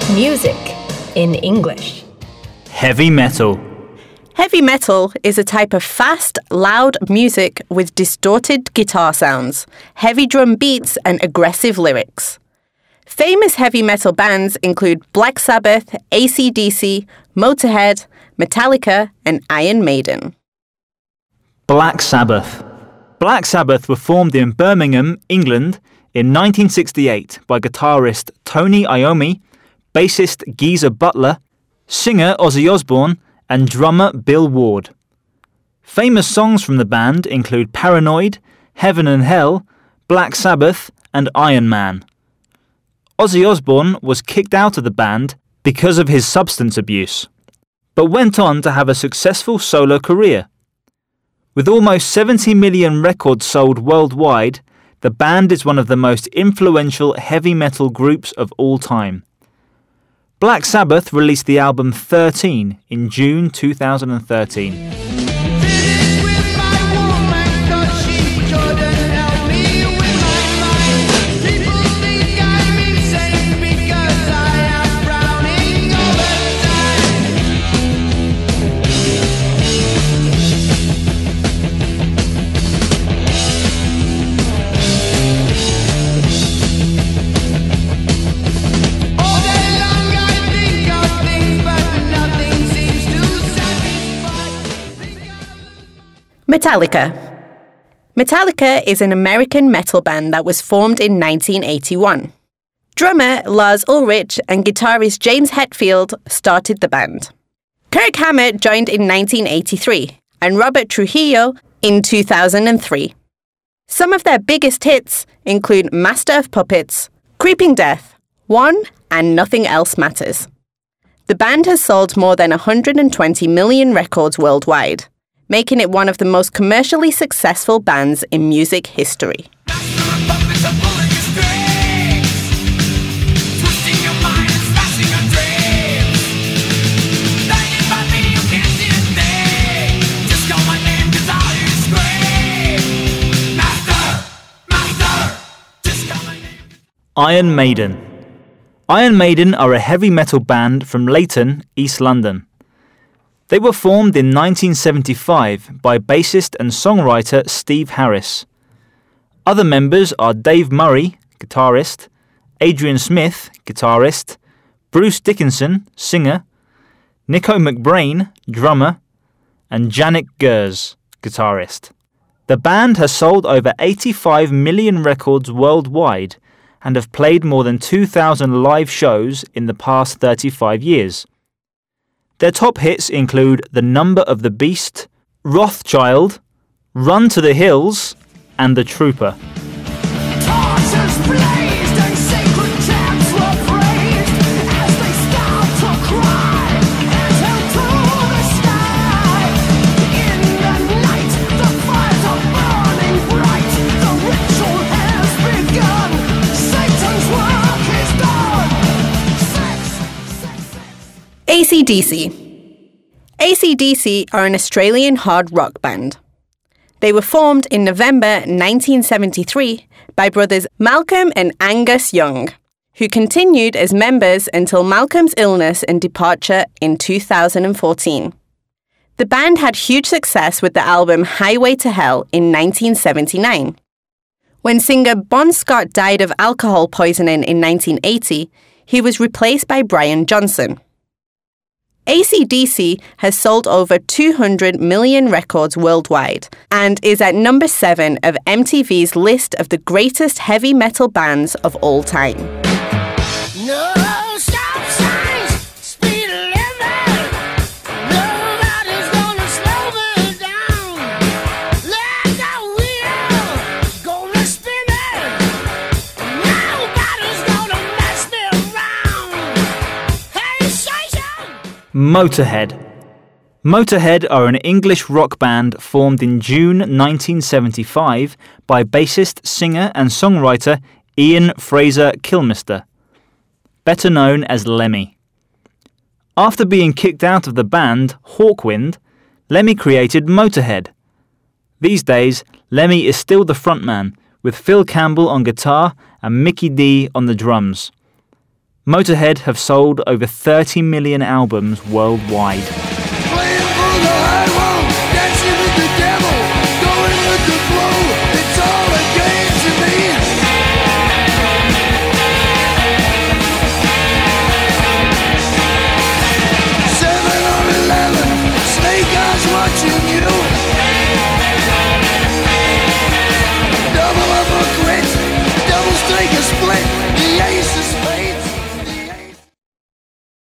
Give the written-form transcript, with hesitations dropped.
Music in English. Heavy metal. Heavy metal is a type of fast, loud music with distorted guitar sounds, heavy drum beats, and aggressive lyrics. Famous heavy metal bands include Black Sabbath, AC/DC, Motorhead, Metallica, and Iron Maiden. Black Sabbath. Black Sabbath were formed in Birmingham, England in 1968 by guitarist Tony Iommi, bassist Geezer Butler, singer Ozzy Osbourne, and drummer Bill Ward. Famous songs from the band include Paranoid, Heaven and Hell, Black Sabbath, and Iron Man. Ozzy Osbourne was kicked out of the band because of his substance abuse, but went on to have a successful solo career. With almost 70 million records sold worldwide, the band is one of the most influential heavy metal groups of all time. Black Sabbath released the album 13 in June 2013. Metallica. Metallica is an American metal band that was formed in 1981. Drummer Lars Ulrich and guitarist James Hetfield started the band. Kirk Hammett joined in 1983 and Robert Trujillo in 2003. Some of their biggest hits include Master of Puppets, Creeping Death, One, and Nothing Else Matters. The band has sold more than 120 million records worldwide, making it one of the most commercially successful bands in music history. Iron Maiden. Iron Maiden are a heavy metal band from Leyton, East London. They were formed in 1975 by bassist and songwriter Steve Harris. Other members are Dave Murray, guitarist, Adrian Smith, guitarist, Bruce Dickinson, singer, Nico McBrain, drummer, and Janik Gers, guitarist. The band has sold over 85 million records worldwide and have played more than 2,000 live shows in the past 35 years. Their top hits include The Number of the Beast, Rothchild, Run to the Hills, and The Trooper. AC/DC. AC/DC are an Australian hard rock band. They were formed in November 1973 by brothers Malcolm and Angus Young, who continued as members until Malcolm's illness and departure in 2014. The band had huge success with the album Highway to Hell in 1979. When singer Bon Scott died of alcohol poisoning in 1980, he was replaced by Brian Johnson. AC/DC has sold over 200 million records worldwide and is at number 7 of MTV's list of the greatest heavy metal bands of all time. No stop signs, speed limit. Nobody's gonna slow me down. Let the wheel gonna spin it. Nobody's gonna mess me around. Hey, say so. Motorhead. Motorhead are an English rock band formed in June 1975 by bassist, singer and songwriter Ian Fraser Kilmister, better known as Lemmy. After being kicked out of the band Hawkwind, Lemmy created Motorhead. These days, Lemmy is still the frontman, with Phil Campbell on guitar and Mikkey Dee on the drums. Motorhead have sold over 30 million albums worldwide. Playing for the